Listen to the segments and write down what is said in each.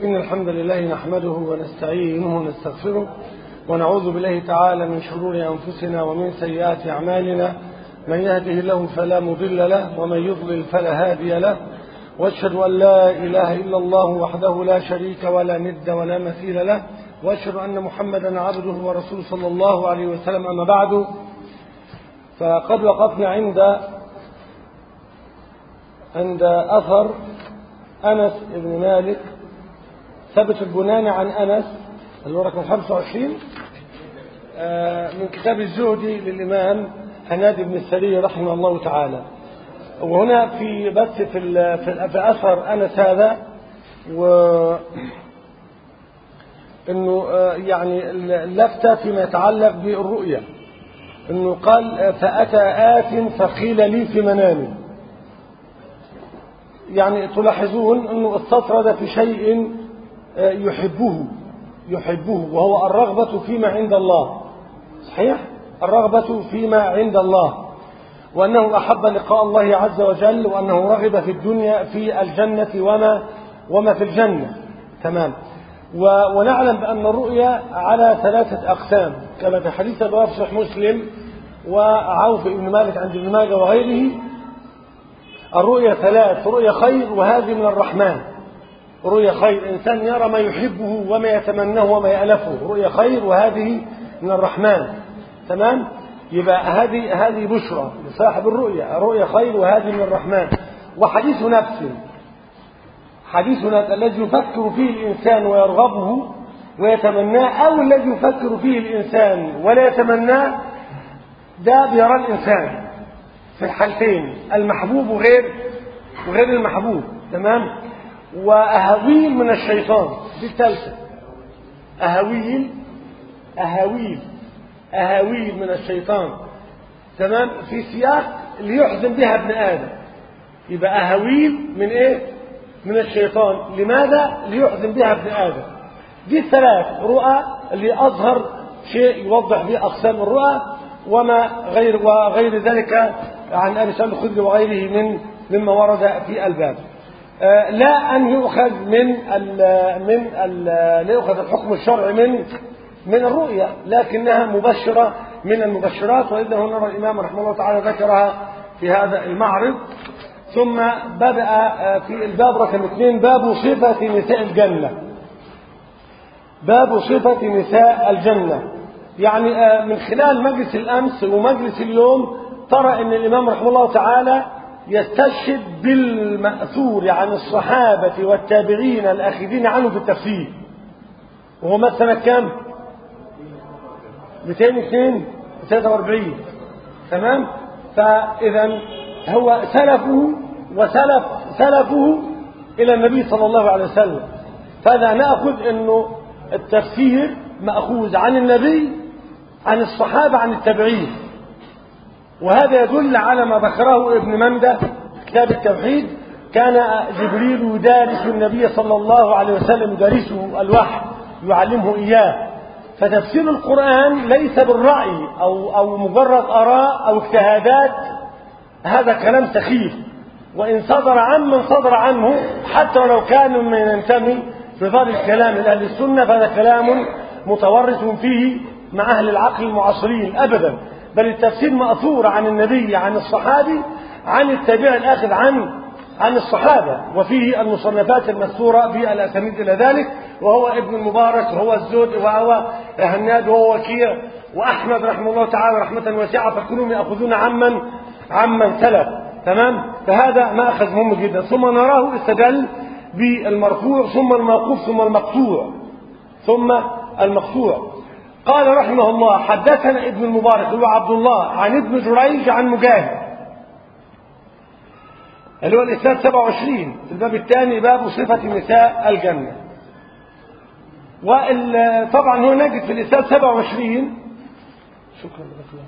إن الحمد لله نحمده ونستعينه ونستغفره ونعوذ بالله تعالى من شرور أنفسنا ومن سيئات أعمالنا. من يهده الله فلا مضل له ومن يضلل فلا هادي له، وأشهد أن لا إله إلا الله وحده لا شريك ولا ند ولا مثيل له، وأشهد أن محمدا عبده ورسوله صلى الله عليه وسلم. أما بعد، فقد وقفنا عند أثر أنس بن مالك ثبت البناني عن أنس اللي هو رقم 25 من كتاب الزهدي للإمام هناد بن السري رحمه الله تعالى. وهنا في بس في أثر أنس هذا، إنه يعني اللفتة فيما يتعلق بالرؤية، إنه قال فأتى آت فقيل لي في منامي. يعني تلاحظون أنه استطرد في شيء يحبه وهو الرغبة فيما عند الله. صحيح؟ الرغبة فيما عند الله، وأنه أحب لقاء الله عز وجل، وأنه رغب في الدنيا في الجنة وما في الجنة. تمام. ونعلم بأن الرؤيا على 3 أقسام كما في حديث أبي صحيح مسلم وعوف بن مالك عند ابن ماجه وغيره. الرؤيا 3: رؤيا خير وهذه من الرحمن. رؤيا خير إنسان يرى ما يحبه وما يتمناه وما يألفه، رؤيا خير وهذه من الرحمن. تمام. يبقى هذه بشرى لصاحب الرؤيا، رؤيا خير وهذه من الرحمن. وحديث نفس، حديث نفس الذي يفكر فيه الإنسان ويرغبه ويتمناه، أو الذي يفكر فيه الإنسان ولا يتمناه، ده بيرى الإنسان في الحالتين، المحبوب وغير المحبوب. تمام. وأهاويل من الشيطان، دي الثالثة. أهاويل من الشيطان. تمام. في سياق ليحزن بها ابن آدم. يبقى أهاويل من إيه؟ من الشيطان. لماذا؟ ليحزن بها ابن آدم. دي الثلاث رؤى اللي أظهر شيء يوضح به أقسام الرؤى وغير ذلك عن أبي سعيد الخدري وغيره مما ورد في الباب. لا أن يؤخذ لا يؤخذ الحكم الشرعي من الرؤيا، لكنها مبشرة من المبشرات، وإذا هنا نرى الإمام رحمه الله تعالى ذكرها في هذا المعرض. ثم بدأ في الباب رقم 2 باب صفة نساء الجنة. باب صفة نساء الجنة. يعني من خلال مجلس الأمس ومجلس اليوم ترى أن الإمام رحمه الله تعالى يستشهد بالمأثور عن الصحابة والتابعين الأخذين عنه في التفسير. وهو مات سنة كام؟ 243. تمام. فإذا هو سلفه إلى النبي صلى الله عليه وسلم. فهذا نأخذ أنه التفسير مأخوذ عن النبي، عن الصحابة، عن التابعين. وهذا يدل على ما ذكره ابن مندة في كتاب التوحيد: كان جبريل يدارس النبي صلى الله عليه وسلم، يدارسه الوحي، يعلمه إياه. فتفسير القرآن ليس بالرأي أو مجرد آراء أو اجتهادات، هذا كلام سخيف. وإن صدر عمن صدر عنه، حتى ولو كان من ينتمي بظاهر الكلام لأهل السنة، فهذا كلام متورث فيه مع أهل العقل المعاصرين أبدا. بل التفسير مأثور عن النبي، عن الصحابي، عن التابع الآخذ عن الصحابة، وفيه المصنفات المذكورة بالأسانيد إلى ذلك، وهو ابن المبارك وهو الزهد وهو هناد وهو وكيع وأحمد رحمه الله تعالى رحمة واسعة، فكلهم يأخذون عمن سلف. تمام. فهذا مأخذ مهم جدا. ثم نراه استدل بالمرفوع ثم الموقوف ثم المقطوع. قال رحمه الله: حدثنا ابن المبارك هو عبد الله عن ابن جريج عن مجاهد، اللي هو الإسناد 27 في الباب الثاني، باب صفة نساء الجنة. طبعا هو نجد في الإسناد 27 شكرا لك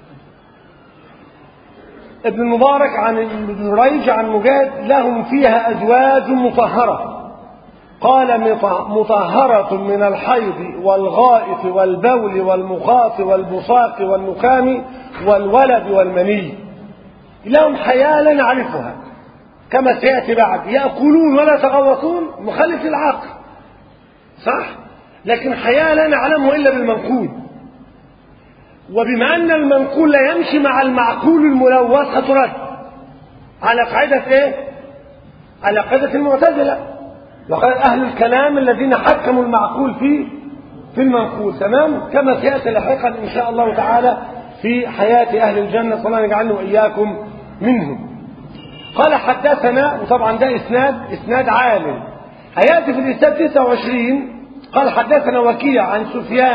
ابن المبارك عن ابن جريج عن مجاهد: لهم فيها أزواج مطهرة. قال: مطهرة من الحيض والغائط والبول والمخاط والبصاق والنخام والولد والمني. لهم حياة لا نعرفها كما سيأتي بعد، يأكلون ولا يتغوطون، مخالف للعقل. صح؟ لكن حياة لا نعلمه إلا بالمنقول. وبما أن المنقول لا يمشي مع المعقول الملوث هترد على قاعدة إيه؟ على قاعدة المعتزلة وقال أهل الكلام الذين حكموا المعقول في المنقول. تمام؟ كما سيأتي لاحقا إن شاء الله تعالى في حياة أهل الجنة، صلى الله عليه يجعلنا وإياكم منهم. قال حدثنا، وطبعا ده إسناد عالم، هيأتي في الإسناد 29. قال حدثنا وكيع عن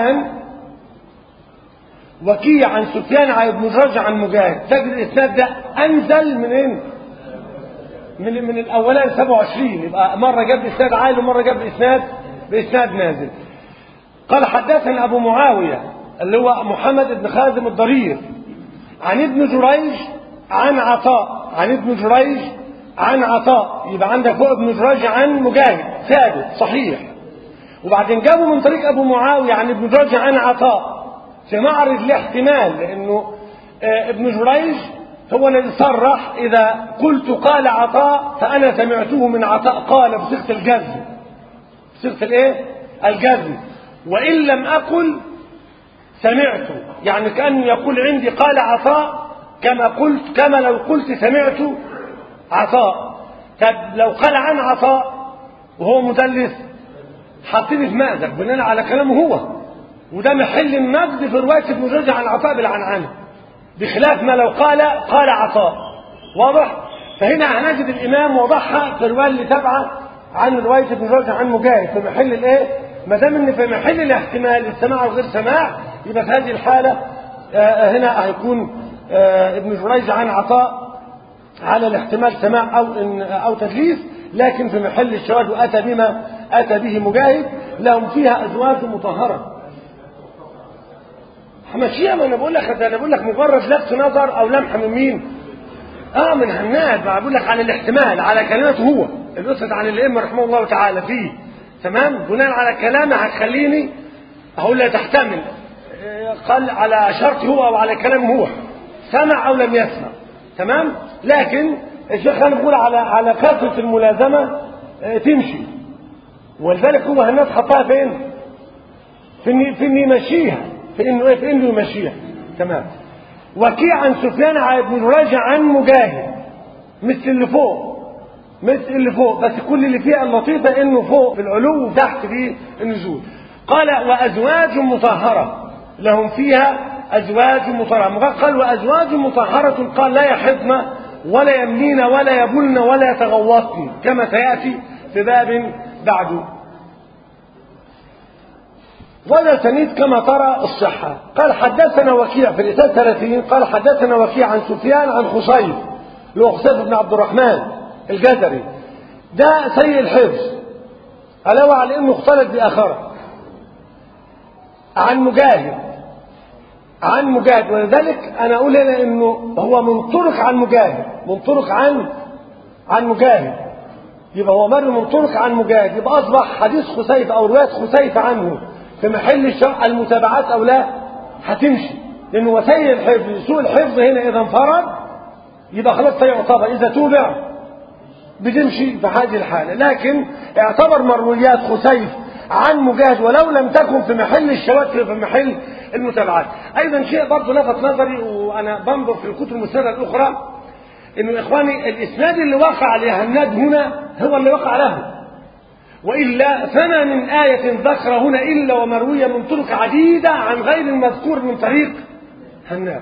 سفيان عن ابن جريج عن مجاهد. تجد الإسناد ده أنزل منين؟ من الأولان 27. يبقى مرة جاب إسناد عالي ومرة جاب بإسناد نازل. قال حدثنا أبو معاوية اللي هو محمد بن خازم الضرير عن ابن جريج عن عطاء. يبقى عندك فوق ابن جريج عن مجاهد ثابت صحيح، وبعدين جابوا من طريق أبو معاوية عن ابن جريج عن عطاء في معرض الاحتمال، لأنه ابن جريج هو الذي صرح إذا قلت قال عطاء فأنا سمعته من عطاء قال بصيغة الجزم، بصيغة الايه؟ الجزم. وإن لم أقل سمعته، يعني كأنه يقول عندي قال عطاء كما لو قلت سمعت عطاء. طب لو قال عن عطاء وهو مدلس حاطيني في مأزق بناء على كلامه هو، وده محل النقد في رواية ابن جريج عن عطاء بالعنعنة، بخلاف ما لو قال عطاء. واضح؟ فهنا هنجد الإمام وضحها في الرواية اللي تابعة عن رواية ابن جريج عن مجاهد في محل الايه؟ ما دام ان في محل الاحتمال السماع وغير سماع، يبقى في هذه الحالة هنا هيكون ابن جريج عن عطاء على الاحتمال سماع أو تدليس، لكن في محل الشواذ وأتى بما أتى به مجاهد لهم فيها أزواج مطهرة. ماشية، ما أنا بقول لك مجرد لفت نظر أو لمحة من مين؟ من هناد. ما بقول لك على الاحتمال، على كلمته هو الأسد عن الأئمة رحمه الله تعالى فيه. تمام؟ بناء على كلامه هتخليني أقول لا تحتمل، قال على شرط هو أو على كلامه هو، سمع أو لم يسمع. تمام؟ لكن الشيخ أنا بقول على كثرة الملازمة تمشي، ولذلك هو هناد حطها فين؟ في إنه يمشيها، في إنه يمشيها. تمام؟ وكيع عن سفيان عن ابن جريج عن مجاهد مثل اللي فوق، بس كل اللي فيها اللطيفة إنه فوق في العلو وتحت في النزول. قال وأزواج مطهرة لهم فيها أزواج مطهرة. قال وأزواج مطهرة، قال لا يحضن ولا يمنين ولا يبلن ولا يتغوطن، كما سيأتي في باب بعده. ولا تنيد كما ترى الصحة. قال حدثنا وكيع في الإسناد 30. قال حدثنا وكيع عن سفيان عن خصيف اللي هو خصيف بن عبد الرحمن الجزري، ده سيء الحفظ علاوة على انه اختلط بآخره، عن مجاهد. ولذلك انا اقول هنا انه هو من طرق عن مجاهد، يبقى هو مر من طرق عن مجاهد، يبقى اصبح حديث خسيف او رواية خسيف عنه في محل الشرع المتابعات او لا هتمشي، لانه وسيء الحفظ. سوء الحفظ هنا اذا انفرد يبقى خلاص سيعتبر، اذا توبع بتمشي في هذه الحالة. لكن اعتبر مرويات خسيف عن مجاهد ولو لم تكن في محل الشواذ في محل المتابعات. ايضا شيء برضه لفت نظري وانا بنظر في الكتب المسندة الاخرى، انه اخواني الاسناد اللي وقع لهناد هنا هو اللي وقع له، والا فما من آية ذكر هنا الا ومروية من طرق عديدة عن غير المذكور من طريق هناد.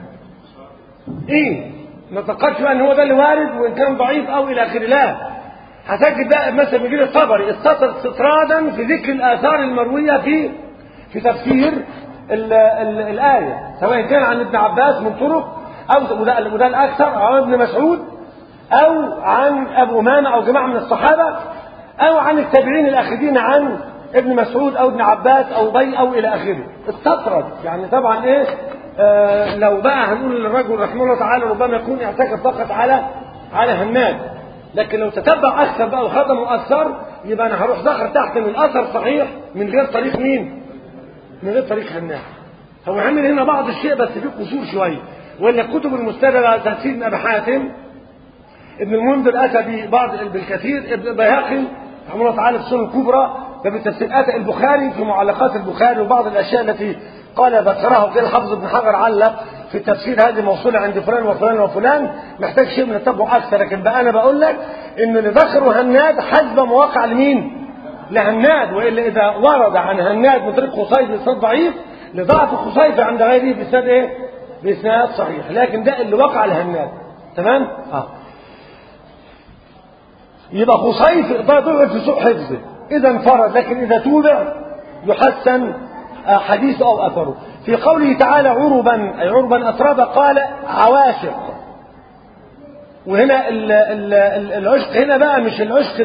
ما تفكرش بقى ان هو ده اللي وارد وان كان ضعيف او الى اخره، لا. هتجد ده مثلا بيجي الطبري استطرد استطرادا في ذكر الاثار المرويه في تفسير الايه، سواء كان عن ابن عباس من طرق او وده الاكثر عن ابن مسعود او عن ابو امامه او جماعه من الصحابه او عن التابعين الاخذين عن ابن مسعود او ابن عباس او ابي او الى اخره. استطرد يعني طبعا لو بقى هنقول للرجل رحمه الله تعالى ربما يكون اعتكف فقط على هناد، لكن لو تتبع اكثر بقى وخدم اكثر يبقى انا هروح ذكر تحت من الاثر صحيح من غير طريق مين؟ من غير طريق هناد. هو عمل هنا بعض الشيء بس فيه قصور شويه، ولا الكتب المستدركه تفسير ابن ابي حاتم ابن المنذر اتى ببعض بالكثير، ابن البيهقي رحمه الله تعالى في السنن الكبرى ده بالتفسير. أتى البخاري في معلقات البخاري وبعض الأشياء التي قال ذكرها وقال الحافظ ابن حجر علق في تفسير هذه موصولة عند فلان وفلان وفلان، محتاج شيء من التتبع أكثر. لكن بقى أنا بقول لك إن اللي ذكره هناد حسب مواقع لمين؟ لهناد. وإلا إذا ورد عن هناد من طريق خصيف بإسناد ضعيف لضعف خصيف عند غيره بإسناد إيه؟ بإسناد صحيح. لكن ده اللي وقع لهناد. تمام؟ يبقى خصيف ضعف في سوء حفظه إذا انفرد، لكن إذا توبع يحسن حديثه أو أثره. في قوله تعالى عربا، أي عربا أترابا، قال عواشق. وهنا العشق هنا بقى مش العشق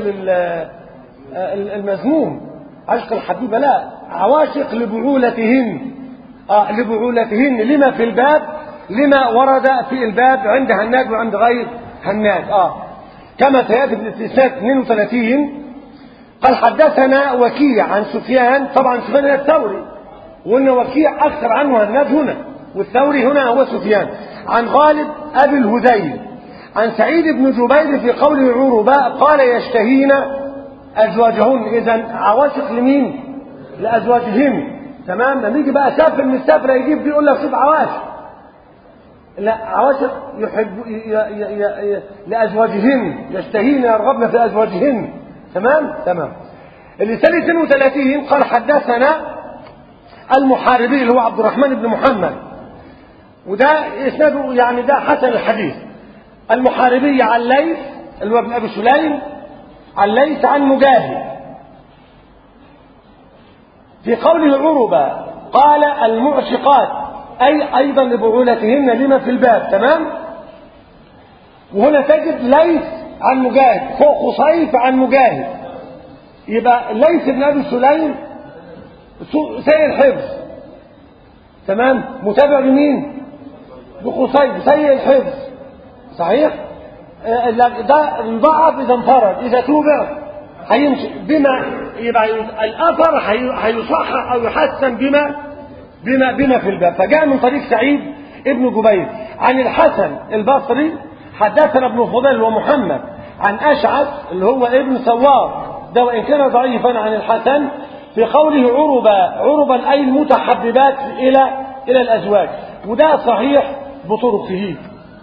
المذموم، عشق الحبيبة، لا، عواشق لبعولتهن. لبعولتهن لما في الباب، لما ورد في الباب عند هناد وعند غير هناد. كما سيأتي في الاستثناء 32. قال حدثنا وكيع عن سفيان، طبعا سفيان الثوري، وان وكيع اكثر عنه هناد هنا، والثوري هنا هو سفيان، عن غالب ابي الهذيل عن سعيد بن جبير في قوله عربا قال يشتهين ازواجهن. اذا عواشق لمين؟ لازواجهن. تمام. لما يجي بقى سافر من السفره يجيب دي يقول لك شوف عواشق، لا، عواشق يحب لازواجهن، يشتهين يرغبن في ازواجهن. تمام. اللسان 32 قال حدثنا المحاربي اللي هو عبد الرحمن بن محمد، وده اسناده يعني ده حسن الحديث. المحاربي عن ليث اللي هو ابن ابي سليم، عن ليث عن مجاهد في قوله عربا قال المعشقات، اي ايضا لبعولتهن لما في الباب. تمام. وهنا تجد ليث عن مجاهد فوق خصيف عن مجاهد، يبقى ليث بن ابي سليم سيء الحفظ. تمام. متابع لمين؟ بخصيف سيء الحفظ. صحيح. ده انضعف اذا انفرد، اذا توبع هيمشي بما يبقى الاثر هيصحح او يحسن بما في الباب. فجاء من طريق سعيد ابن جبير عن الحسن البصري حدثنا ابن فضيل ومحمد عن اشعث اللي هو ابن سوار، ده وان كان ضعيفا، عن الحسن في قوله عربا اي المتحببات الى الازواج، وده صحيح بطرقه.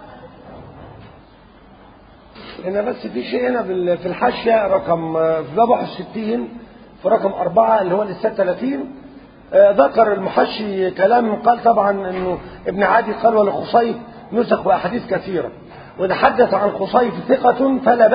هنا بس في شيء هنا في الحاشيه رقم في باب 61 في رقم 4 اللي هو لسه 30 ذكر المحشي كلام، قال طبعا انه ابن عادي قال ولخصيف نسخ واحاديث كثيره، واذا حدث عن خصيف ثقه فلا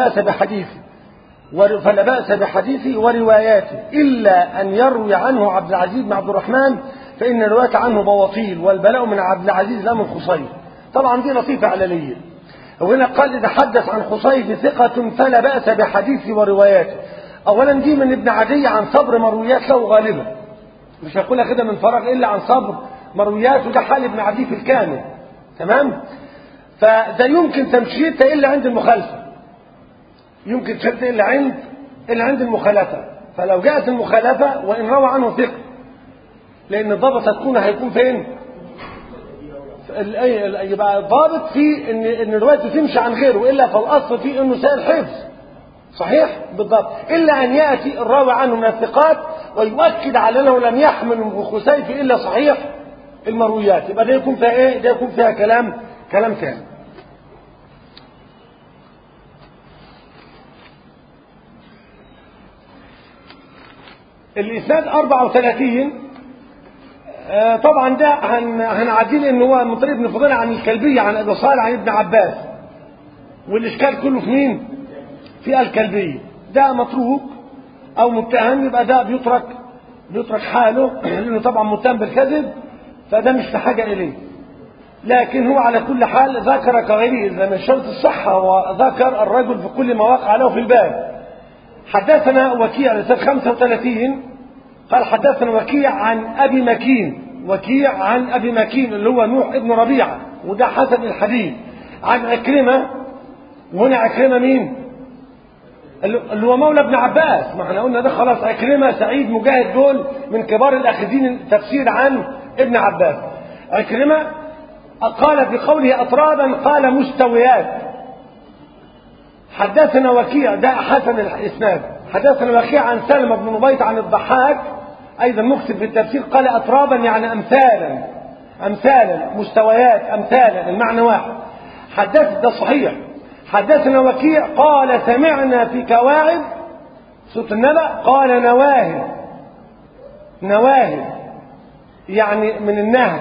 باس بحديثه ورواياته الا ان يروي عنه عبد العزيز بن عبد الرحمن فان الروايه عنه بواطيل، والبلاء من عبد العزيز لا من خصيف. طبعا دي لطيفه علليه. وهنا قال اذا حدث عن خصيف ثقه فلا باس بحديثه ورواياته. اولا دي من ابن عدي عن صبر مرويات له غالبا، مش هقولها كده من فراغ الا عن صبر مرويات، وده حال ابن عدي في الكامل. تمام. فده يمكن تمشيته الا عند المخالفه، يمكن تمشيته الا عند المخالفه. فلو جاءت المخالفه وان روى عنه ثقه، لان الضابط هيكون فين؟ يبقى الضابط في ان روايته تمشي عن غيره، والا فالاصل فيه انه سائل حفظ. صحيح بالضبط. الا ان ياتي الراوي عنه من الثقات ويؤكد على انه لم يحمل من خسيف الا صحيح المرويات، يبقى ده يكون فيها ايه؟ ده يكون فيها كلام ثاني. الاسناد 34 طبعا ده هنعديه ان هو من طريق ابن فضيل عن الكلبية عن ابي صالح عن ابن عباس، والاشكال كله في مين؟ في الكلبية. ده متروك او متهم، يبقى ده بيترك حاله لانه طبعا متهم بالكذب، فده مش في حاجه اليه. لكن هو على كل حال ذكر كغيره، اذا من شرط الصحه وذكر الرجل في كل ما وقع له في الباب. حدثنا وكيع لسنة 35 قال حدثنا وكيع عن ابي مكين اللي هو نوح ابن ربيعه، وده حسن الحديث، عن عكرمه. وهنا عكرمه مين؟ اللي هو مولى ابن عباس. ما احنا قلنا ده خلاص، عكرمه سعيد مجاهد دول من كبار الاخذين التفسير عن ابن عباس. عكرمه قال بقوله اطرابا قال مستويات. حدثنا وكيع، ده حسن الاسناد، حدثنا وكيع عن سلمة بن نبيط عن الضحاك أيضا مكتب في التفسير قال أترابا يعني أمثالا، أمثالا مستويات أمثالا المعنى واحد. حدث ده صحيح. حدثنا وكيع قال سمعنا في كواعب صوت النبأ قال نواهب، نواهب يعني من النهد،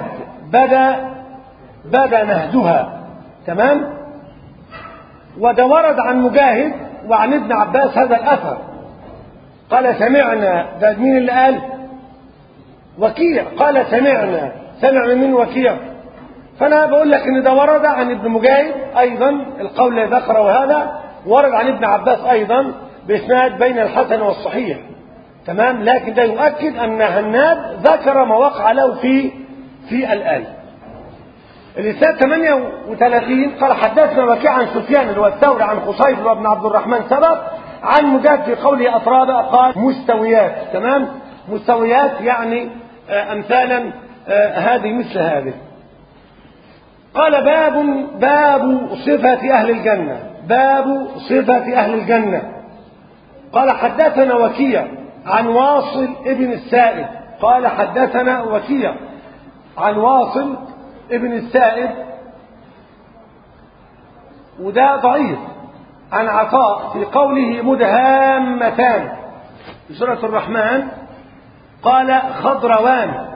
بدا نهدها. تمام. وده ورد عن مجاهد وعن ابن عباس هذا الأثر قال سمعنا. ده مين اللي قال؟ وكيع قال سمعنا. سمع من مين؟ وكيع. فأنا بقول لك إن ده ورد عن ابن مجاهد أيضا القول الذي ذكره هذا، ورد عن ابن عباس أيضا بإسناد بين الحسن والصحيح. تمام. لكن ده يؤكد أن هناد ذكر ما وقع له في الآية. الإسناد 38 قال حدثنا وكيع عن سفيان اللي هو الثوري عن خصيب وابن عبد الرحمن سبق عن مجاهد في قوله أترابا قال مستويات. تمام. مستويات يعني أمثالا هذه مثل هذه. قال باب صفة أهل الجنة. باب صفة أهل الجنة. قال حدثنا وكيع عن واصل ابن السائب قال حدثنا وكيع عن واصل ابن السائب وده ضعيف عن عطاء في قوله مدهامتان في سورة الرحمن قال خضروان.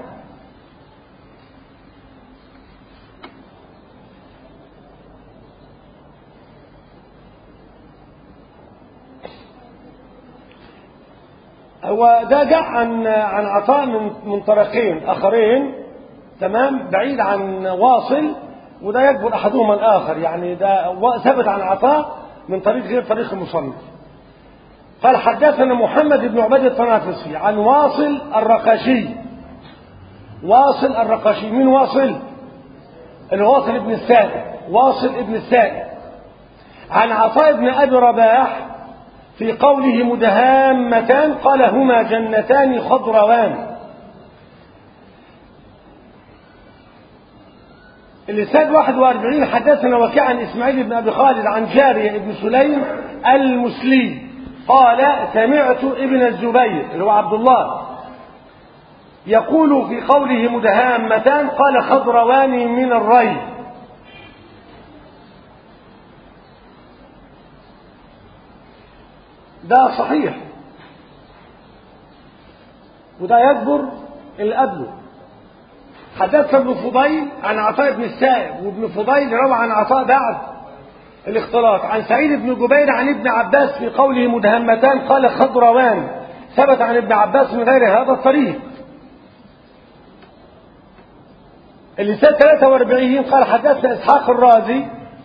هو ده جاء عن عطاء من طريقين آخرين. تمام. بعيد عن واصل وده يكبر أحدهما الآخر، يعني ده ثبت عن عطاء من طريق غير طريق المصنف. قال حدثنا محمد بن عبيد الطنافسي عن واصل الرقاشي. واصل الرقاشي مين واصل؟ الواصل ابن السائب. واصل ابن السائب عن عطاء بن أبي رباح في قوله مدهامتان قال هما جنتان خضروان. الإسناد 41 حدثنا وكيع عن إسماعيل بن أبي خالد عن جارية بن سليم المسلي قال سمعت ابن الزبير اللي هو عبد الله يقول في قوله مدهامتان قال خضروان من الري. ده صحيح وده يجبر اللي قبله. حدثنا ابن فضيل عن عطاء بن السائب وابن فضيل روى عن عطاء بعد الاختلاط عن سعيد بن جبير عن ابن عباس في قوله مدهمتان قال خضروان. ثبت عن ابن عباس من غير هذا الطريق. اللسان 43 قال حدثنا اسحاق الرازي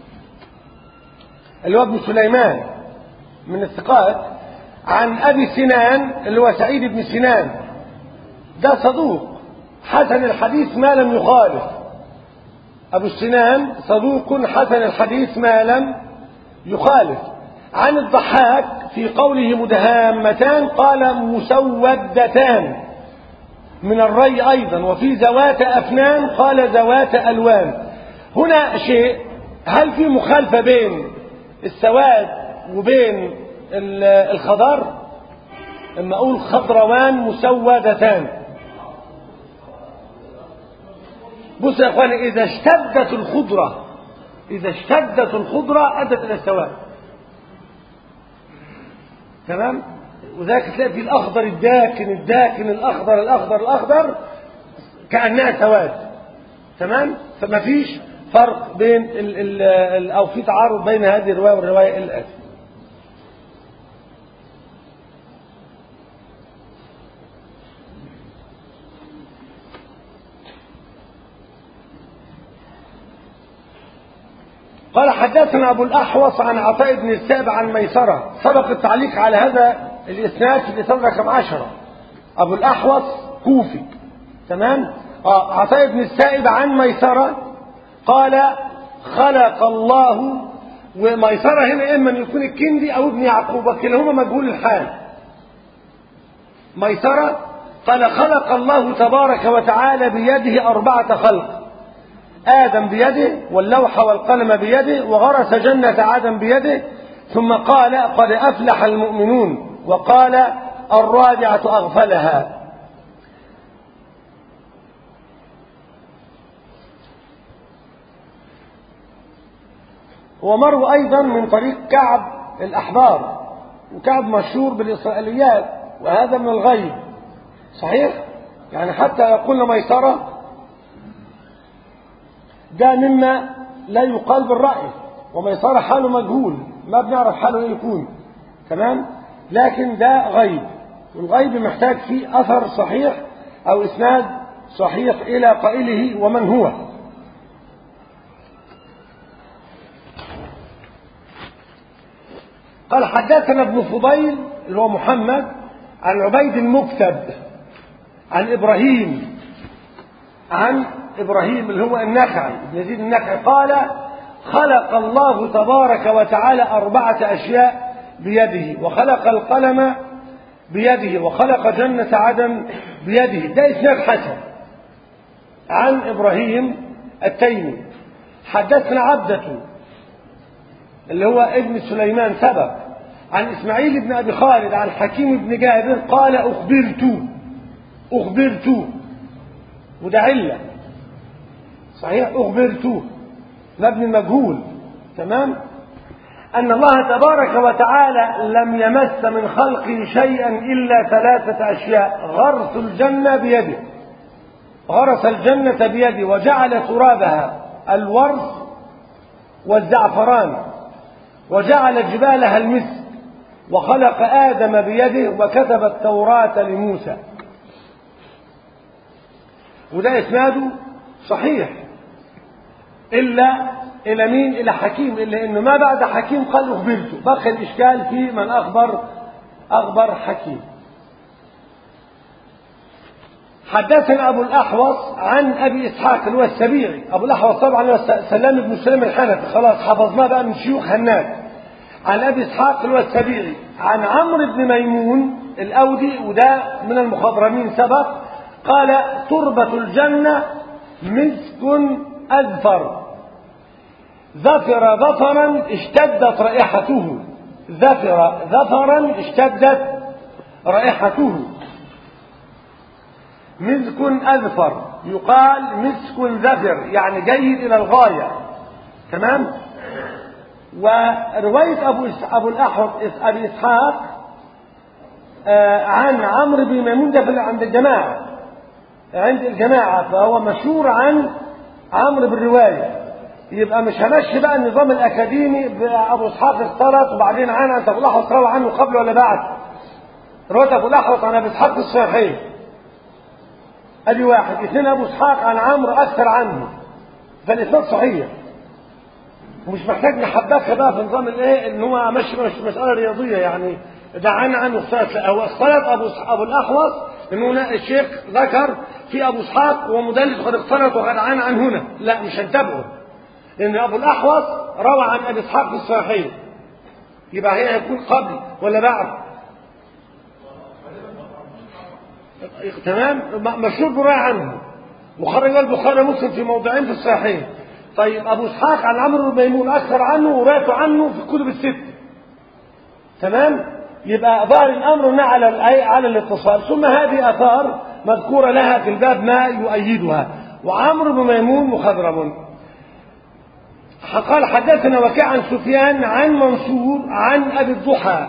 اللي هو ابن سليمان من الثقات عن ابي سنان اللي هو سعيد بن سنان ده صدوق حسن الحديث ما لم يخالف. ابو السنان صدوق حسن الحديث ما لم يخالف. عن الضحاك في قوله مدهامتان قال مسودتان من الري أيضا وفي ذوات أفنان قال ذوات ألوان. هنا شيء، هل في مخالفة بين السواد وبين الخضر؟ لما أقول خضروان مسودتان، بص يا أخواني، إذا اشتدت الخضرة أدت إلى السواد. تمام؟ وذلك تلاقي في الأخضر الداكن الأخضر كأنها سواد. تمام؟ فما فيش فرق بين أو في تعارض بين هذه الرواية والرواية الآتية. قال حدثنا أبو الأحوص عن عطاء بن السائب عن ميسرة. سبق التعليق على هذا الإسناد في الإسناد رقم 10. أبو الأحوص كوفي. تمام؟ عطاء بن السائب عن ميسرة قال خلق الله، وميسرة هنا إما أن يكون الكندي أو ابن يعقوب وكلاهما مجهول الحال. ميسرة قال خلق الله تبارك وتعالى بيده 4 خلق: آدم بيده، واللوح والقلم بيده، وغرس جنة عدن بيده، ثم قال قد أفلح المؤمنون. وقال الرابعة أغفلها. ومروا أيضا من طريق كعب الأحبار، وكعب مشهور بالإسرائيليات، وهذا من الغيب صحيح، يعني حتى يقول ميسرة ده مما لا يقال بالرأي، وميسرة حاله مجهول ما بنعرف حاله ايه يكون، تمام، لكن ده غيب، والغيب محتاج فيه أثر صحيح أو إسناد صحيح إلى قائله ومن هو. قال حدثنا ابن فضيل اللي هو محمد عن عبيد المكتب عن إبراهيم اللي هو النخعي يزيد النخعي قال خلق الله تبارك وتعالى 4 أشياء بيده، وخلق القلم بيده، وخلق جنة عدن بيده. ده إسناد حسن عن إبراهيم التيمي. حدثنا عبدة اللي هو ابن سليمان سبق عن إسماعيل بن أبي خالد عن حكيم بن جابر قال أخبرت وده علة صحيح، أخبرت مبني مجهول، تمام، أن الله تبارك وتعالى لم يمس من خلقه شيئا إلا 3 أشياء: غرس الجنة بيده، غرس الجنة بيده وجعل ترابها الورس والزعفران، وجعل جبالها المسك، وخلق آدم بيده، وكتب التوراة لموسى. وده إسناده صحيح إلا إلى مين؟ إلى حكيم، إلا إنه ما بعد حكيم قال أخبرته، بقي الإشكال في من أخبر حكيم. حدثنا أبو الأحوص عن أبي إسحاق اللي هو السبيعي. أبو الأحوص طبعا هو سلام بن سليم الحنفي، خلاص حفظناه بقى من شيوخ هناد. عن أبي إسحاق اللي هو السبيعي عن عمرو بن ميمون الأودي، وده من المخضرمين سبق، قال تربة الجنة مسك أذفر ظفر ظفرا اشتدت رائحته، ظفر ظفرا اشتدت رائحته. مسك أذفر يقال مسك ذفر، يعني جيد إلى الغاية، تمام. ورواية أبو الأحوص أبي إسحاق عن عمرو بن ميمون ده عند الجماعة، فهو مشهور عن عمرو بالرواية. يبقى مش همشي بقى النظام الأكاديمي بأبو إسحاق اختلط وبعدين أنت أبو الأحوص روى عنه قبل ولا بعد. رواية أبو الأحوص عن أبي إسحاق الصحيحين أدي 1، 2 أبو إسحاق عن عمرو أكثر عنه، فالإسناد صحيح، ومش محتاج نحبكها بقى في نظام الايه ان هو مش مساله رياضيه، يعني ده عنه اختلط. هو اختلط ابو الاحوص انه الشيخ ذكر في ابو اسحاق ومدلس قد اختلط وقد عن هنا، لا مش هنتبعه، لان ابو الاحوص روى عن ابي اسحاق في الصحيحين، يبقى هي هيكون قبل ولا بعد؟ تمام، مشهور برواية عنه، وخرج البخاري ومسلم في موضعين في الصحيحين. طيب أبو إسحاق عن عمرو بن ميمون أكثر عنه وروايته عنه في الكتب الستة، تمام. يبقى ظاهر الأمر على الاتصال. ثم هذه آثار مذكورة لها في الباب ما يؤيدها. وعمرو بن ميمون مخضرم. قال حدثنا وكيع عن سفيان عن منصور عن أبي الضحى،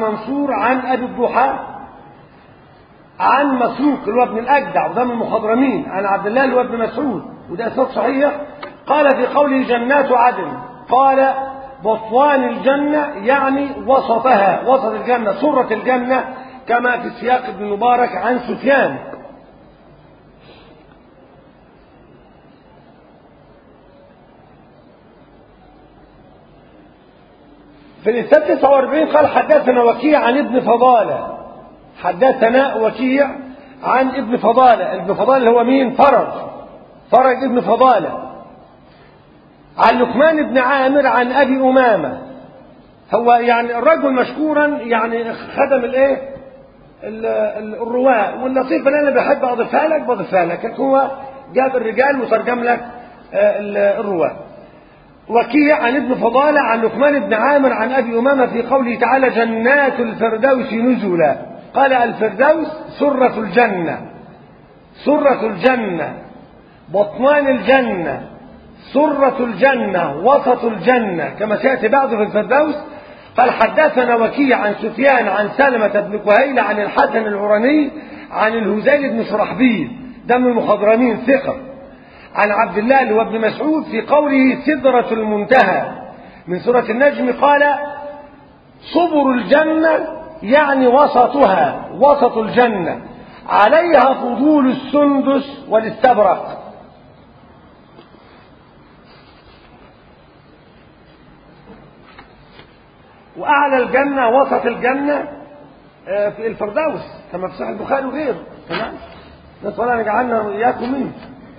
عن مسروق اللي هو ابن الأجدع وده من المخضرمين، عن عبد الله اللي هو ابن مسعود، وده إسناد صحيح. قال في قوله جنات عدن، قال بطوان الجنة يعني وسطها، وسط الجنة، سرة الجنة، كما في سياق ابن مبارك عن سفيان. في الإسناد 49 قال حدثنا وكيع عن ابن فضالة، عن ابن فضالة هو مين؟ فرج ابن فضالة، عن لقمان بن عامر عن أبي أمامة. هو يعني الرجل مشكورا يعني خدم الرواة، واللطيف اللي أنا بحب أضيفها لك، لكن هو جاب الرجال وترجم لك الرواة. وكيع عن ابن فضالة عن لقمان بن عامر عن أبي أمامة في قوله تعالى جنات الفردوس نزلا. قال الفردوس سرة الجنة، سرة الجنة، بطنان الجنة، سرة الجنة، وسط الجنة، كما سيأتي بعده في الفردوس. قال حدثنا وكيع عن سفيان عن سلمة بن كهيل عن الحسن العراني عن الهذيل بن شرحبيل ده من المخضرمين ثقة عن عبد الله وابن مسعود في قوله سدرة المنتهى من سورة النجم. قال صبر الجنة يعني وسطها، وسط الجنة، عليها فضول السندس والاستبرق. وأعلى الجنة وسط الجنة في الفردوس كما في صحيح البخاري وغيره. تمام. نسأل الله يجعلنا وإياكم منه.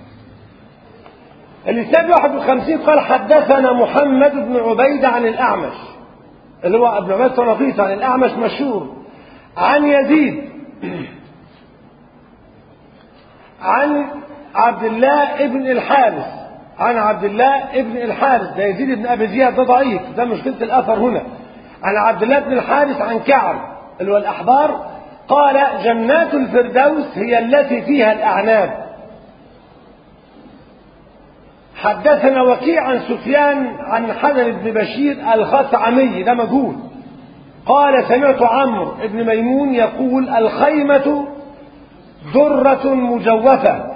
الإسناد 51 قال حدثنا محمد بن عبيدة عن الأعمش اللي هو ابن عبيد طنافيس عن الأعمش مشهور عن يزيد عن عبد الله ابن الحارث عن عبد الله ابن الحارث ده يزيد بن أبي زياد ده ضعيف، ده مشكلة الأثر هنا. عن عبد الله بن الحارث عن كعب اللي هو الأحبار قال جنات الفردوس هي التي فيها الأعناب. حدثنا وكيع عن سفيان عن حسن بن بشير الخثعمي ده مجهول قال سمعت عمرو بن ميمون يقول الخيمة درة مجوفة.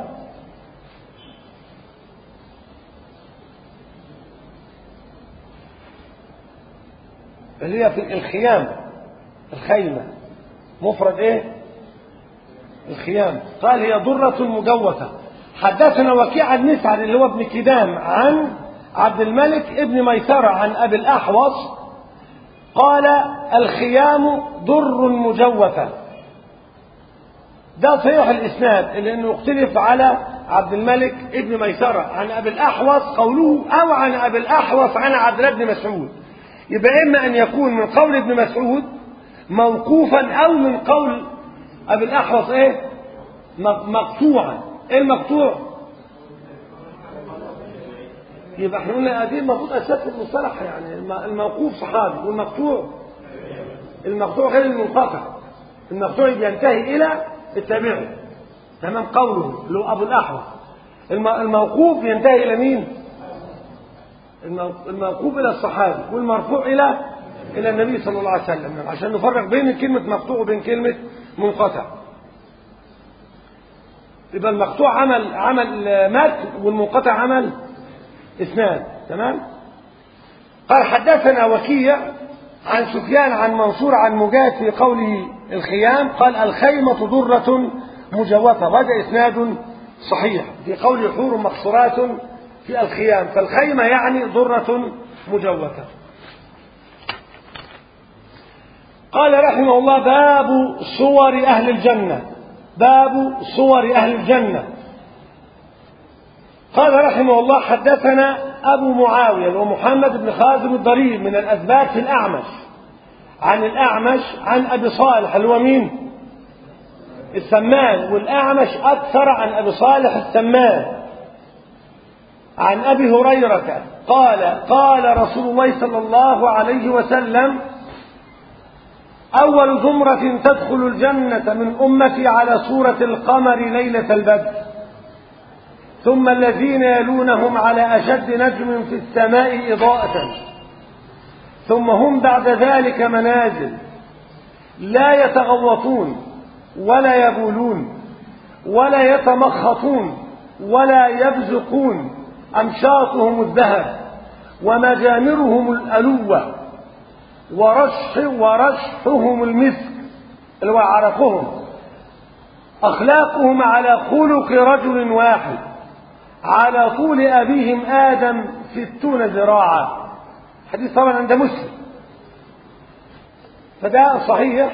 اللي هي في الخيام، الخيمة مفرد ايه؟ الخيام. قال هي درة مجوفة. حدثنا وكيع عن مسعد اللي هو ابن كدام عن عبد الملك ابن ميسرة عن أبي الأحوص قال الخيام در مجوفة. ده صحيح الإسناد لأنه يختلف على عبد الملك ابن ميسرة عن أبي الأحوص قوله أو عن أبي الأحوص عن عبد الله بن مسعود. يبقى إما أن يكون من قول ابن مسعود موقوفا أو من قول أبي الأحوص إيه مقطوعا. إيه المقطوع؟ يبقى احنا قلنا دي المفروض أساس في المصطلح، يعني الموقوف صحابي والمقطوع غير المنقطع. المقطوع ينتهي إلى التابعي تمام قوله اللي هو أبو الأحوص. الموقوف ينتهي إلى مين؟ الموقوف إلى الصحابي والمرفوع إلى النبي صلى الله عليه وسلم عشان نفرق بين كلمة مقطوع وبين كلمة منقطع. يبقى المقطوع عمل متن والمنقطع عمل إسناد. تمام. قال حدثنا وكيع عن سفيان عن منصور عن مجاهد في قوله الخيام قال الخيمة درة مجوفة وهذا إسناد صحيح في قوله حور مقصورات في الخيام فالخيمة يعني درة مجوفة. قال رحمه الله باب صور أهل الجنة. باب صور أهل الجنة. قال رحمه الله حدثنا أبو معاوية ومحمد بن خازم الضرير من الأثبات في الأعمش عن الأعمش عن أبي صالح اللي هو مين؟ السمان. والأعمش أكثر عن أبي صالح السمان عن أبي هريرة قال قال رسول الله صلى الله عليه وسلم أول زمرة تدخل الجنة من أمتي على صورة القمر ليلة البدر ثم الذين يلونهم على أشد نجم في السماء إضاءة ثم هم بعد ذلك منازل لا يتغوطون ولا يبولون ولا يتمخطون ولا يبزقون أمشاطهم الذهب ومجامرهم الألوة ورشحهم المسك اللي هو عرقهم أخلاقهم على خلق رجل واحد على طول أبيهم آدم 60 ذراعا. حديث طبعا عند مسلم. فده صحيح.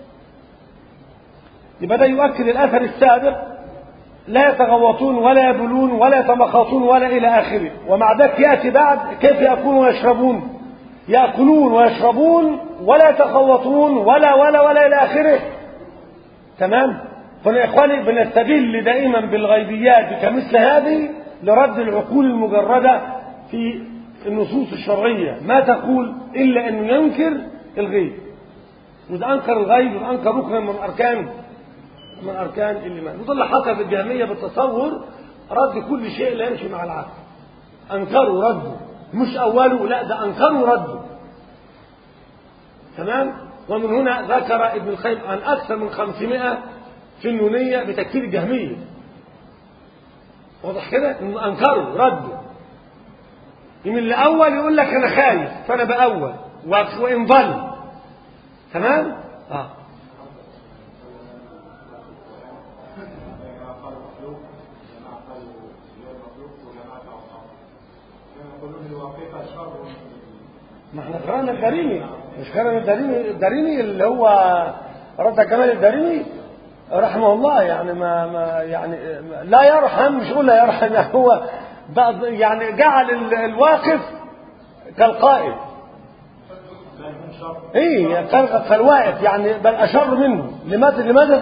يبقى ده يؤكد الأثر السابق لا يتغوطون ولا يبلون ولا يتمخطون ولا إلى آخره. ومع ذلك يأتي بعد كيف يأكلون ويشربون؟ يأكلون ويشربون ولا يتغوطون ولا إلى آخره. تمام. فأنا إخواني بنستدل دائما بالغيبيات كمثل هذه لرد العقول المجردة النصوص الشرعية ما تقول إلا أنه ينكر الغيب، وإذا أنكر الغيب يبقى أنكر ركنا من أركان الإيمان. وده اللي حصل في الجهمية بالتصور، رد كل شيء لا يمشي مع العقل، أنكروا ردوا، مش أوله لا ده أنكروا ردوا. تمام. ومن هنا ذكر ابن القيم عن أكثر من 500 في النونية بتكفير الجهمية. واضح كده؟ إنه أنكروا ردوا. من الأول يقول لك أنا خايف فأنا بأول وإن ضل. تمام؟ ما احنا قرانا الدارمي، مش قرانا الدارمي اللي هو رد جمال الدارمي رحمه الله. يعني ما يعني لا يرحم، مش يقول لا يرحم، يعني هو يعني جعل الواقف كالقائد. ايه كالواقف يعني، بل اشر منه. لماذا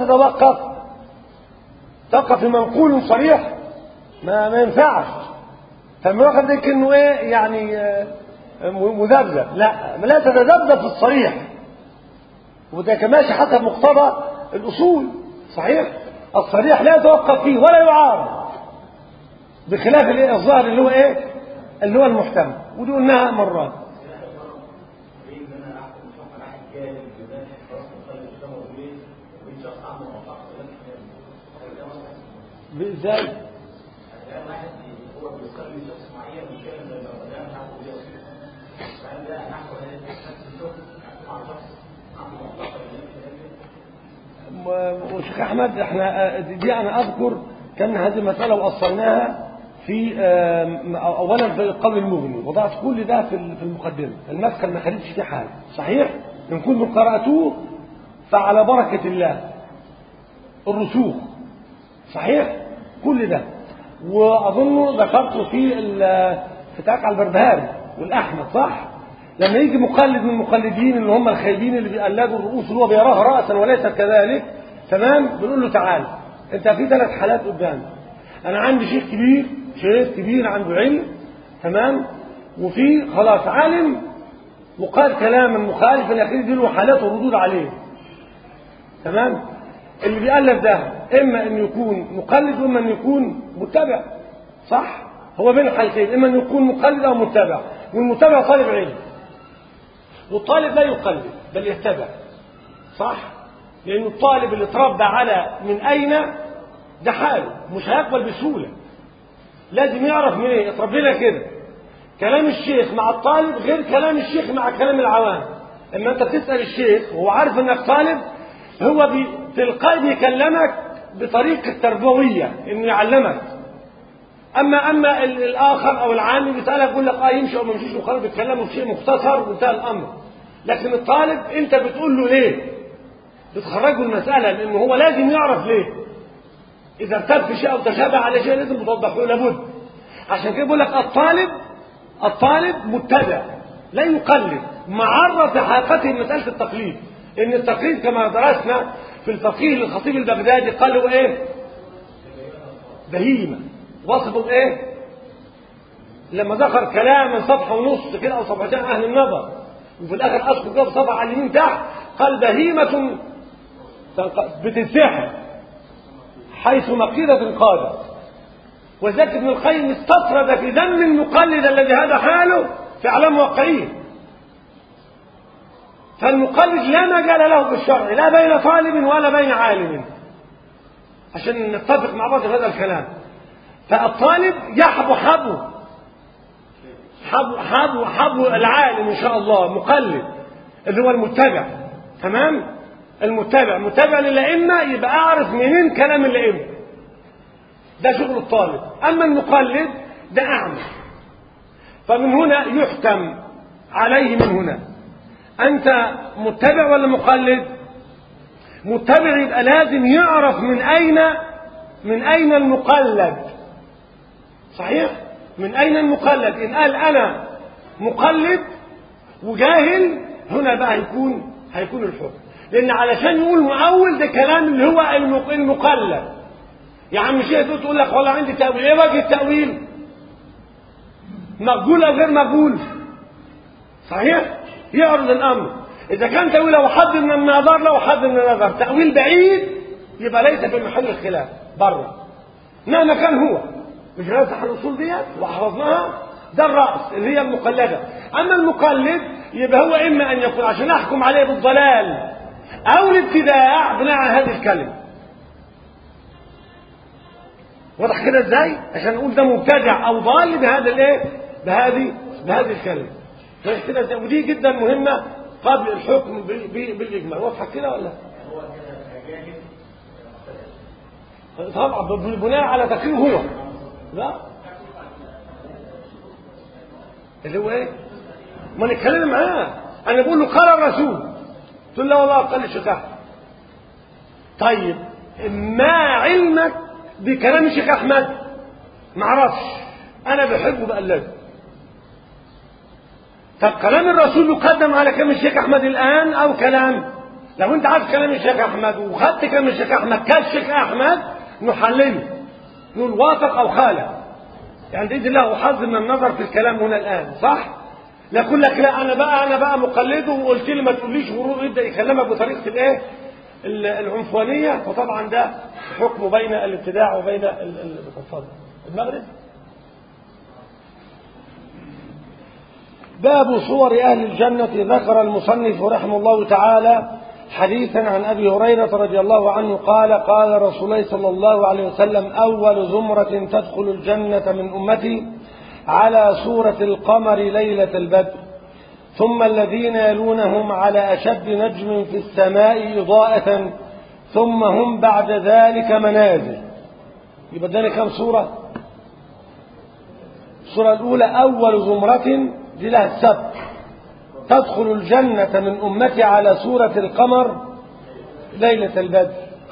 توقف في منقول صريح؟ ما ينفعش. فما واخد ذلك انه ايه يعني مذبذب، لا تتذبذب في الصريح، وده كماشي حسب مقتضى الاصول. صحيح الصريح لا يتوقف فيه ولا يعارض، بخلاف الظاهر اللي هو ايه اللي هو المحتمل. ودي قلناها مرات. ازاي؟ وشيخ احمد احنا دي انا اذكر كان هذه المساله واصلناها في اولا في القول المغني، وضعت كل ده في المقدمه. المدخل ما خليتش فيه حاجه. صحيح ان كنتم قراتوه فعلى بركه الله الرسوخ. صحيح كل ده. واظن ذكرته في تاكل البربهاري والاحمد، صح؟ لما يجي مقلد من المقلدين اللي هم الخايبين اللي بيقلدوا الرؤوس اللي هو بيراها راسا وليس كذلك، تمام، بنقول له تعال انت في 3 حالات قدامي. انا عندي شيخ كبير عنده علم، تمام، وفي خلاص عالم وقال كلاما مخالفا الاخير دي له حالات وردود عليه. تمام. اللي بيقلد ده اما ان يكون مقلد واما ان يكون متبع. صح؟ هو بين الحالتين، اما ان يكون مقلد او متبع. والمتبع طالب علم، والطالب لا يقلد بل يتبع. صح؟ لأن الطالب اللي اتربى على من أين ده حاله مش هيقبل بسهولة، لازم يعرف من ايه. اتربينا كده، كلام الشيخ مع الطالب غير كلام الشيخ مع كلام العوام. اما انت بتسأل الشيخ وهو عارف انك طالب، هو تلقائي بيكلمك بطريقة تربوية انه يعلمك. اما الاخر او العامي بيسألك يقول لك يمشي او ما يمشيش، وخلاص بيتكلموا في شيء مختصر وانتهى الامر. لكن الطالب انت بتقول له ليه، بتخرجه المسألة، لانه هو لازم يعرف ليه. اذا ارتب في شيء او تشابه على شيء لازم توضح له لابد. عشان كده بقول لك الطالب متبع لا يقلد، معرض لحقيقته مسألة التقليد. ان التقليد كما درسنا في الفقيه للخطيب البغدادي قال له ايه؟ بهيمة. وصفه بايه؟ لما ذكر كلام من صفحة ونص كده او صفحتين اهل النظر، وفي الاخر اذكر كده صفحة على اليمين تحت قال بهيمة بتنسحب حيث مقيدة قادت. وذلك ابن القيم استطرد في ذم المقلد الذي هذا حاله في اعلام واقعيه. فالمقلد لا مجال له بالشرع لا بين طالب ولا بين عالم، عشان نتفق مع بعض في هذا الكلام. فالطالب يحبو حبو العالم ان شاء الله، مقلد اللي هو المتبع. تمام. متبع للائمه، يبقى اعرف منين كلام الائمه، ده شغل الطالب. اما المقلد ده اعمى. فمن هنا يحكم عليه من هنا انت متبع ولا مقلد. متبع يبقى لازم يعرف من اين المقلد. صحيح؟ من اين المقلد. ان قال انا مقلد وجاهل، هنا بقى هيكون الحكم. لان علشان يقول مؤول ده كلام اللي هو المقلد. يا عم شيخ تقول لك والله عندي تأويل. ايه وجه التأويل؟ مقبول أو غير مقبول؟ صحيح؟ يعرض الأمر. إذا كان تأويله وحد من النظر له حد من النظر، تأويل بعيد يبقى ليس في محل الخلاف بره مهما كان هو. مش راجح الأصول ديت وحفظناها، ده الرأس اللي هي المقلدة. أما المقلد يبقى هو إما أن يكون عشان أحكم عليه بالضلال أو الابتداع بناء على هذه الكلمة. واضح كده ازاي؟ عشان نقول ده مبتدع أو ضال بهذا الإيه؟ بهذه الكلمة. واضح كده ازاي؟ ودي جدا مهمة قبل الحكم بالإجماع. واضحة كده ولا؟ طبعا بناء على تقريره هو. لا اللي هو ايه؟ ما نتكلم معاه. انا بقول له قال الرسول، تقول له لا والله قال الشيخ احمد. طيب ما علمك بكلام الشيخ احمد؟ ما اعرفش، انا بحبه بقلده. طب كلام الرسول يقدم على كلام الشيخ احمد الان او كلام؟ لو انت عارف كلام الشيخ احمد وخدت كلام الشيخ احمد كالشيخ احمد نحلله، نقول وافق او خالف. يعني باذن الله وحظ من النظر في الكلام هنا الان، صح؟ لا اقول لك لا انا بقى مقلده وقلت لي ما تقوليش غرور، يبدا يكلمك بطريقه الايه؟ العنفوانيه. فطبعا ده حكم بين الابتداع وبين المغرب. باب صور اهل الجنه. ذكر المصنف رحمه الله تعالى حديثا عن أبي هريرة رضي الله عنه قال قال رسول الله صلى الله عليه وسلم أول زمرة تدخل الجنة من أمتي على صورة القمر ليلة البدر، ثم الذين يلونهم على أشد نجم في السماء إضاءة، ثم هم بعد ذلك منازل. يبقى ده كم صورة؟ الصورة الأولى أول زمرة دي لها السبت، تدخل الجنة من أمتي على صورة القمر ليلة البدر،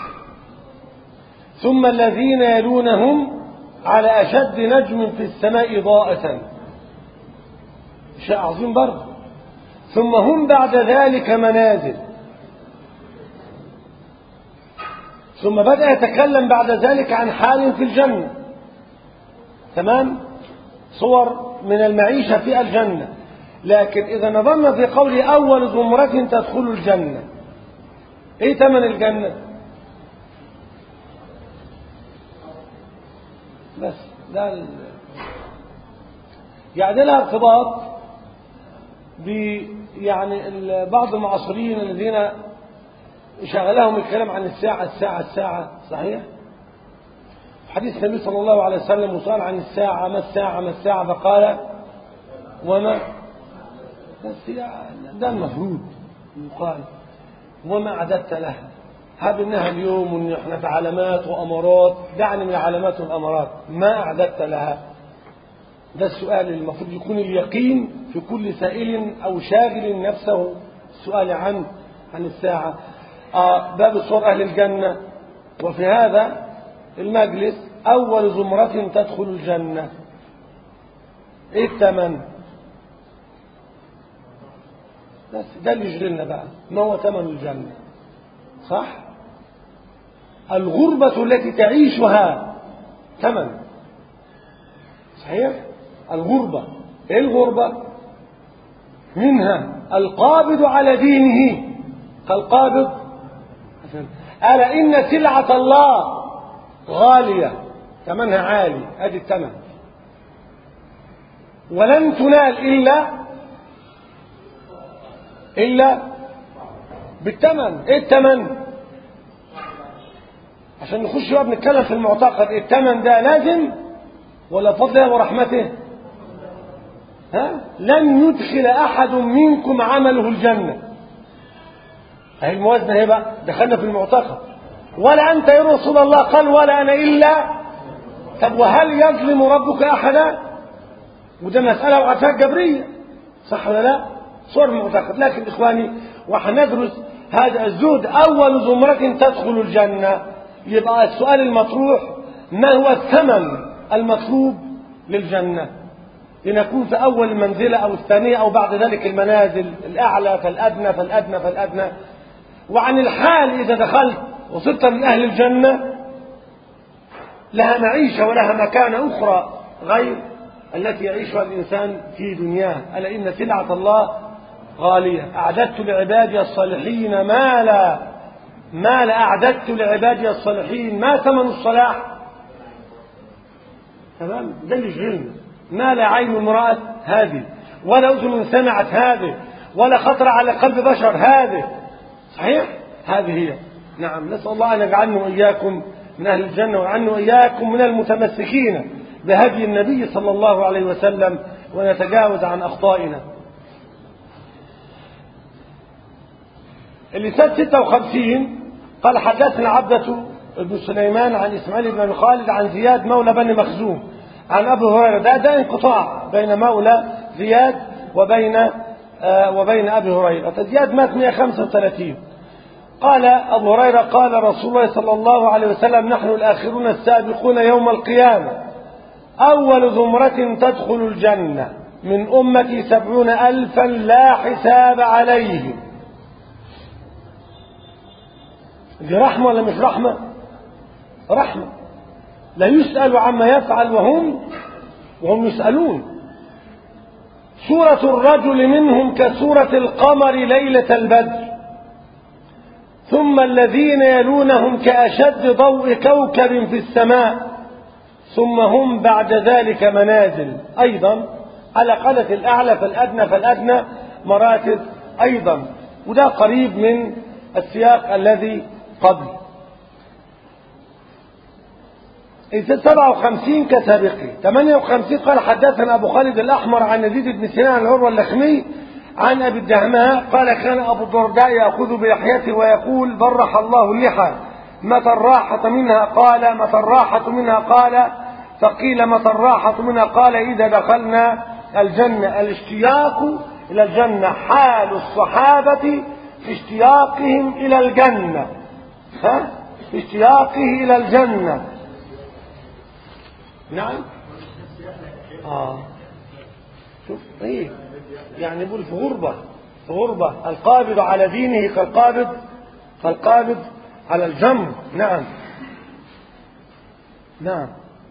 ثم الذين يلونهم على أشد نجم في السماء إضاءة. شيء عظيم برضه. ثم هم بعد ذلك منازل. ثم بدأ يتكلم بعد ذلك عن حال في الجنة. تمام؟ صور من المعيشة في الجنة. لكن إذا نظرنا في قول أول زمرة تدخل الجنة، إيه ثمن الجنة؟ بس ده يعني لها ارتباط يعني بعض المعاصرين الذين شغلهم الكلام عن الساعة. صحيح؟ حديث النبي صلى الله عليه وسلم وسأل عن الساعة ما الساعة فقال وما، بس ده المفروض يقال وما أعددت لها. هذا إنها اليوم وإن إحنا في علامات وأمارات، دعني من العلامات والأمارات، ما أعددت لها؟ ده السؤال المفروض يكون اليقين في كل سائل أو شاغل نفسه السؤال عن الساعة. باب صور أهل الجنة. وفي هذا المجلس أول زمرة تدخل الجنة، إيه الثمن؟ بس ده اللي يشغلنا بقى، ما هو ثمن الجنة؟ صح؟ الغربة التي تعيشها ثمن. صحيح؟ الغربة، ايه الغربة؟ منها القابض على دينه كالقابض. ألا إن سلعة الله غالية، ثمنها عالي، ادي الثمن، ولن تنال إلا بالثمن. ايه الثمن؟ عشان نخش بقى بنتكلم في المعتقد، الثمن ده لازم ولا فضله ورحمته؟ لن يدخل أحد منكم عمله الجنة. اهي الموازنة اهي بقى، دخلنا في المعتقد. ولا أنت يا رسول الله، قال ولا أنا إلا. طب وهل يظلم ربك أحدا؟ وده مسألة وعفاء جبرية، صح ولا لا؟ صور المعتقد. لكن إخواني وحندرس هذا الزهد أول زمرة تدخل الجنة، يبقى السؤال المطروح ما هو الثمن المطلوب للجنة لنكون في أول المنزلة أو الثانية أو بعد ذلك المنازل الأعلى فالأدنى فالأدنى فالأدنى. وعن الحال إذا دخلت وصرت من أهل الجنة، لها معيشة ولها مكانة أخرى غير التي يعيشها الإنسان في دنياه. ألا إن سلعة الله غالية. أعددت لعبادي الصالحين ما لا أعددت لعبادي الصالحين ما ثمن الصلاح. تمام، ده اللي يشغلنا. ما لا عين امرأة هذه، ولا أذن سمعت هذه، ولا خطر على قلب بشر هذه. صحيح؟ هذه هي. نعم، نسأل الله أن يجعلنا وإياكم من أهل الجنة، ويجعلنا وإياكم من المتمسكين بهدي النبي صلى الله عليه وسلم، ونتجاوز عن أخطائنا. اللسان 56 قال حدثنا عبدة بن سليمان عن إسماعيل بن خالد عن زياد مولى بني مخزوم عن أبي هريرة. ده انقطاع بين مولى زياد وبين أبي هريرة. زياد مات 135. قال أبو هريرة قال رسول الله صلى الله عليه وسلم: نحن الآخرون السابقون يوم القيامة، أول زمرة تدخل الجنة من أمتي 70,000 لا حساب عليهم. دي رحمة ولا مش رحمة؟ رحمة. لا يسأل عما يفعل وهم يسألون. سورة الرجل منهم كسورة القمر ليلة البدر، ثم الذين يلونهم كأشد ضوء كوكب في السماء، ثم هم بعد ذلك منازل. أيضا على قالت الأعلى فالأدنى مراتب أيضا، وده قريب من السياق الذي قبل. 57 كسابقه. 58 قال حدثنا أبو خالد الأحمر عن يزيد بن سنان عن عروة اللخمي عن أبي الدهماء قال: كان أبو الدرداء يأخذ بلحيته ويقول: برح الله اللحى، متى الراحة منها؟ قال: متى الراحة منها؟ قال: فقيل: متى الراحة منها؟ قال: إذا دخلنا الجنة. الاشتياق إلى الجنة حال الصحابة في اشتياقهم إلى الجنة، في اشتياقه إلى الجنة. نعم. شوف ايه يعني، يقول في غربة القابض على دينه كالقابض على الجمر. نعم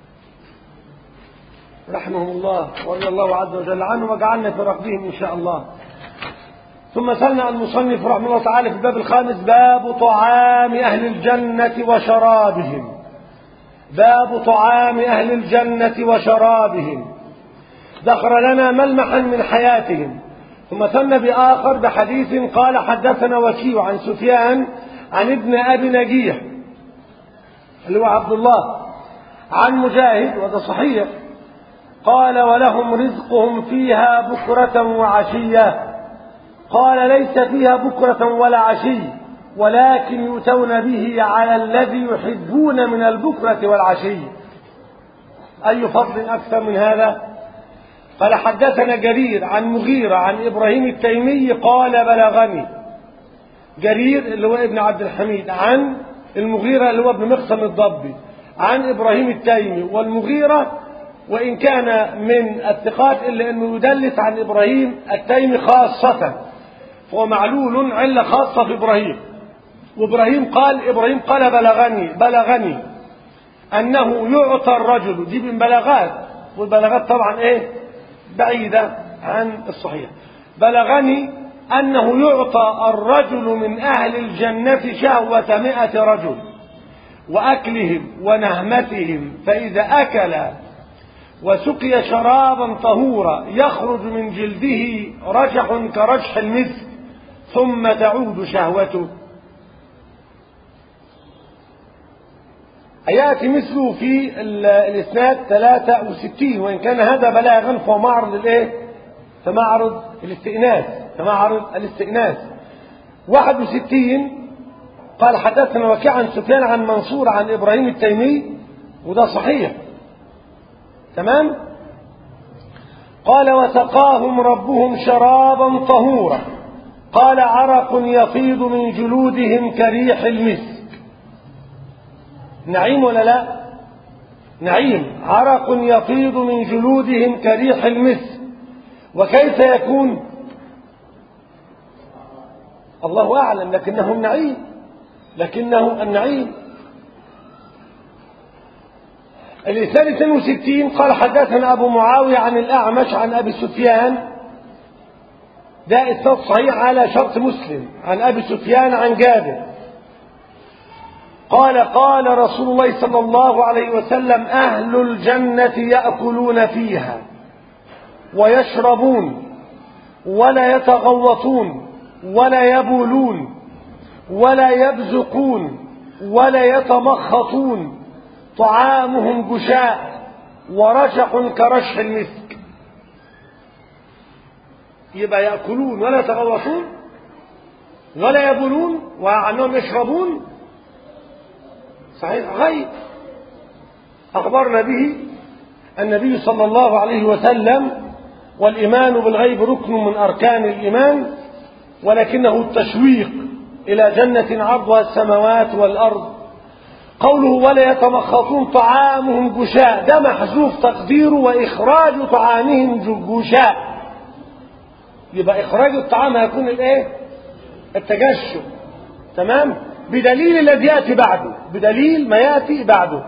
رحمهم الله ورضي الله عز وجل عنهم وجعلنا في رقبهم إن شاء الله. ثم سلنا المصنف رحمه الله تعالى في الباب الخامس: باب طعام أهل الجنة وشرابهم. باب طعام أهل الجنة وشرابهم. ذكر لنا ملمحا من حياتهم، ثم ثنى بآخر بحديث قال: حدثنا وكيع عن سفيان عن ابن أبي نجيح اللي هو عبد الله عن مجاهد، وهذا صحيح، قال: ولهم رزقهم فيها بكرة وعشية. قال: ليس فيها بكرة ولا عشي، ولكن يؤتون به على الذي يحبون من البكرة والعشي. أي فضل أكثر من هذا؟ قال: حدثنا جرير عن مغيرة عن إبراهيم التيمي قال: بلغني. جرير اللي هو ابن عبد الحميد عن المغيرة اللي هو ابن مقسم الضبي عن إبراهيم التيمي. والمغيرة وإن كان من الثقات إلا أنه يدلس عن إبراهيم التيمي خاصة، فهو معلول علة خاصة في إبراهيم. وإبراهيم قال بلغني أنه يعطى الرجل. دي من بلاغات، والبلاغات طبعا إيه بعيدة عن الصحيح. بلغني أنه يعطى الرجل من أهل الجنة شهوة 100 رجل وأكلهم ونهمتهم، فإذا أكل وسقي شرابا طهورا يخرج من جلده رجح كرجح المسك، ثم تعود شهوته. يأتي مثله في الإسناد 63، وإن كان هذا بلاغا فهو معرض الإيه؟ فمعرض الاستئناس. 61 قال: حدثنا وكيع عن سفيان عن منصور عن إبراهيم التيمي، وده صحيح تمام. قال: وسقاهم ربهم شرابا طهورا. قال: عرق يفيض من جلودهم كريح المسك. نعيم ولا لا؟ نعيم. عرق يفيض من جلودهم كريح المسك. وكيف يكون؟ الله أعلم، لكنه النعيم. الإسناد 62 قال حدثنا أبو معاوية عن الأعمش عن أبي سفيان، ده إسناد صحيح على شرط مسلم، عن أبي سفيان عن جابر قال قال رسول الله صلى الله عليه وسلم: أهل الجنة يأكلون فيها ويشربون ولا يتغوطون ولا يبولون ولا يبزقون ولا يتمخطون، طعامهم جشاء ورشح كرشح المسك. يبقى يأكلون ولا يتغوطون ولا يبولون وعنهم يشربون، صحيح غيب أخبرنا به النبي صلى الله عليه وسلم. والإيمان بالغيب ركن من أركان الإيمان، ولكنه التشويق إلى جنة عرضها السماوات والأرض. قوله ولا يتمخطون طعامهم جشاء، ده محذوف تقديره وإخراج طعامهم جشاء، يبقى إخراج الطعام هيكون الإيه؟ التجشؤ، تمام، بدليل الذي يأتي بعده، بدليل ما يأتي بعده.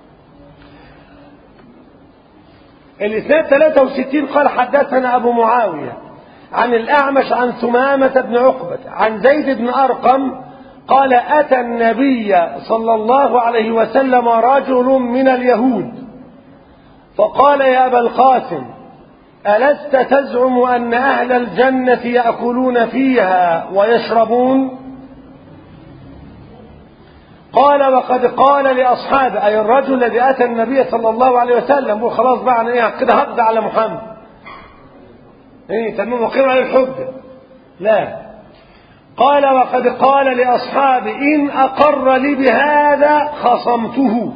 الإسناد 63 قال حدثنا أبو معاوية عن الأعمش عن ثمامة بن عقبة عن زيد بن أرقم قال: أتى النبي صلى الله عليه وسلم رجل من اليهود فقال: يا أبا القاسم، ألست تزعم أن أهل الجنة يأكلون فيها ويشربون؟ قال: وقد قال لأصحابه، أي الرجل الذي أتى النبي صلى الله عليه وسلم، وخلاص بقى أنا كده هقضي على محمد، تمام، وقيم عليه الحجة. لا، قال: وقد قال لأصحابه: إن أقر لي بهذا خصمته،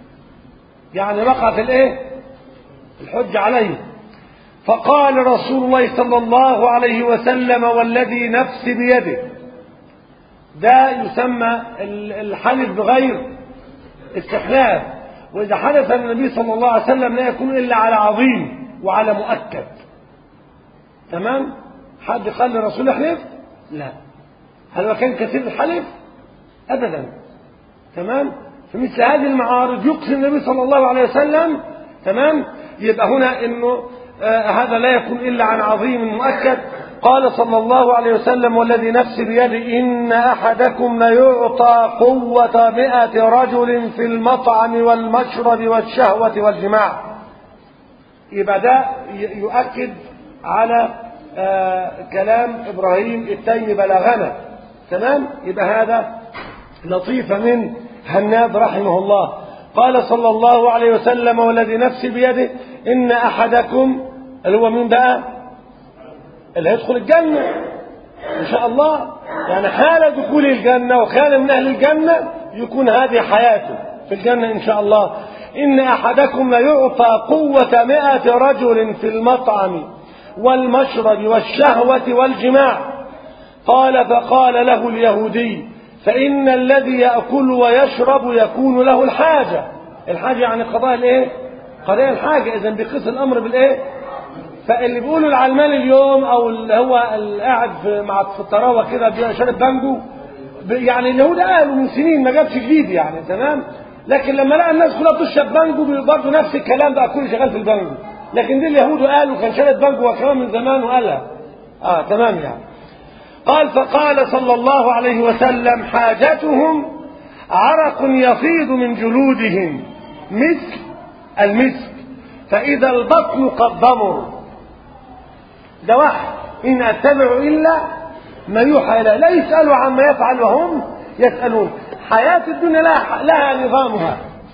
يعني وقعت الإيه؟ الحجة عليه. فقال رسول الله صلى الله عليه وسلم: والذي نفسي بيده، ده يسمى الحلف بغير استحلاف، وإذا حلف النبي صلى الله عليه وسلم لا يكون إلا على عظيم وعلى مؤكد، تمام. حد قال للرسول احلف؟ لا. هل هو كان كثير الحلف؟ أبدا، تمام. في مثل هذه المعارض يقسم النبي صلى الله عليه وسلم، تمام. يبقى هنا إنه هذا لا يكون إلا عن عظيم مؤكد. قال صلى الله عليه وسلم: والذي نفسي بيده إن أحدكم ليعطى قوة 100 رجل في المطعم والمشرب والشهوة والجماع. يبقى ده يؤكد على كلام إبراهيم التيمي بلغنا، تمام. يبقى هذا لطيفة من هناد رحمه الله. قال صلى الله عليه وسلم: والذي نفسي بيده إن أحدكم، اللي هو مين بقى؟ اللي هيدخل الجنة إن شاء الله، يعني حال دخول الجنة وكان من أهل الجنة يكون هذه حياته في الجنة إن شاء الله. إن أحدكم ليعطى قوة 100 رجل في المطعم والمشرب والشهوة والجماع. قال: فقال له اليهودي: فإن الذي يأكل ويشرب يكون له الحاجة. الحاجة يعني قضاء الإيه؟ قضاء الحاجة. إذن بيقيس الأمر بالإيه؟ فاللي بيقولوا العلمان اليوم او اللي هو قاعد في الطراوه كده شارب بانجو، يعني اليهود قالوا من سنين، ما جابش جديد يعني، تمام. لكن لما لقى الناس كلها بتشرب بانجو برضه نفس الكلام بقى، كله شغال في البانجو. لكن دي اليهود قالوا كان شارب بانجو وكمان من زمان وقالها تمام يعني. قال: فقال صلى الله عليه وسلم: حاجتهم عرق يفيض من جلودهم مثل المسك، فإذا البطن قد ضمر. ده واحد: إن أتبع إلا ما يوحى إليه، لا يسألوا عما يفعل وهم يسألون. حياة الدنيا لها نظامها،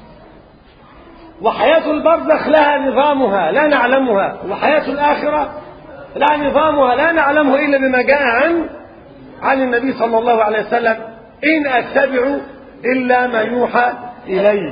وحياة البرزخ لها نظامها لا نعلمها، وحياة الآخرة لها نظامها لا نعلمه إلا بما جاء عن النبي صلى الله عليه وسلم: إن أتبع إلا ما يوحى إليه.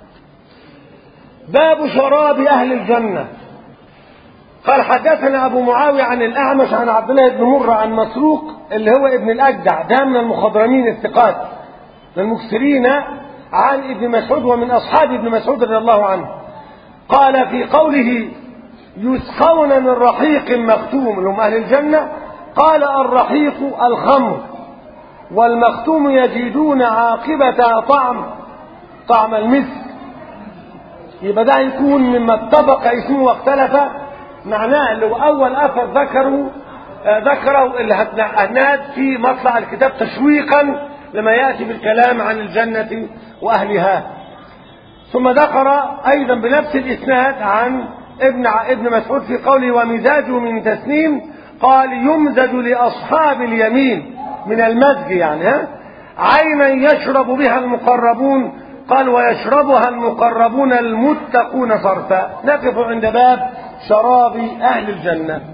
باب شراب أهل الجنة. قال حدثنا أبو معاوية عن الأعمش عن عبد الله بن مرة عن مسروق اللي هو ابن الأجدع، ده من المخضرمين الثقات من المكثرين عن ابن مسعود ومن أصحاب ابن مسعود رضي الله عنه. قال في قوله: يسقون من رحيق مختوم، لهم أهل الجنة. قال: الرحيق الخمر، والمختوم يجدون عاقبة طعم المسك. يبقى ده يكون مما اتفق اسمه واختلف معناه، اللي هو أول أثر ذكره اللي هناد في مطلع الكتاب تشويقا لما يأتي بالكلام عن الجنة وأهلها. ثم ذكر أيضا بنفس الإسناد عن ابن مسعود في قوله ومزاجه من تسنيم، قال يمزج لأصحاب اليمين من المزج يعني عينا يشرب بها المقربون، قال ويشربها المقربون المتقون صرفا. نقف عند باب شراب أهل الجنة.